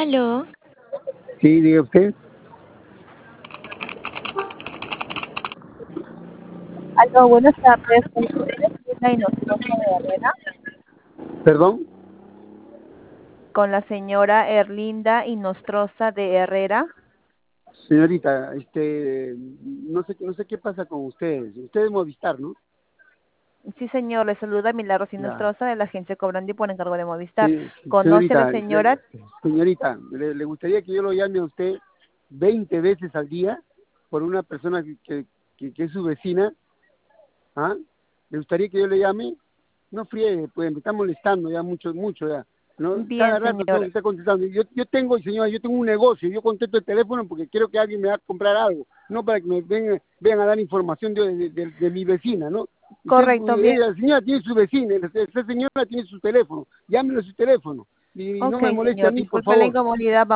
Aló, Sí, diga usted. Aló, buenas tardes. Con la señora Erlinda Inostroza de Herrera. Perdón. Con la señora Erlinda Inostroza de Herrera. Señorita, no sé qué pasa con ustedes. Ustedes Movistar, ¿no? Sí, señor, le saluda Milagros Ya. Inostroza de la agencia Cobrandi por encargo de Movistar. Sí, ¿Conoce a la señorita, señora? señorita, ¿le gustaría que yo lo llame a usted 20 veces al día por una persona que es su vecina? ¿Ah? ¿Le gustaría que yo le llame? No friegue, pues me está molestando ya mucho, mucho ya. ¿No? Bien, Cada rato tengo que señor. estar contestando. Yo tengo, señora, yo tengo un negocio, yo contesto el teléfono porque quiero que alguien me va a comprar algo, no para que me vengan a dar información de mi vecina, ¿no? Correcto, bien. La señora tiene su vecina, esta señora tiene su teléfono, llámelo a su teléfono y no Ok, me moleste a señor, mí, por disculpe la favor. incomodidad.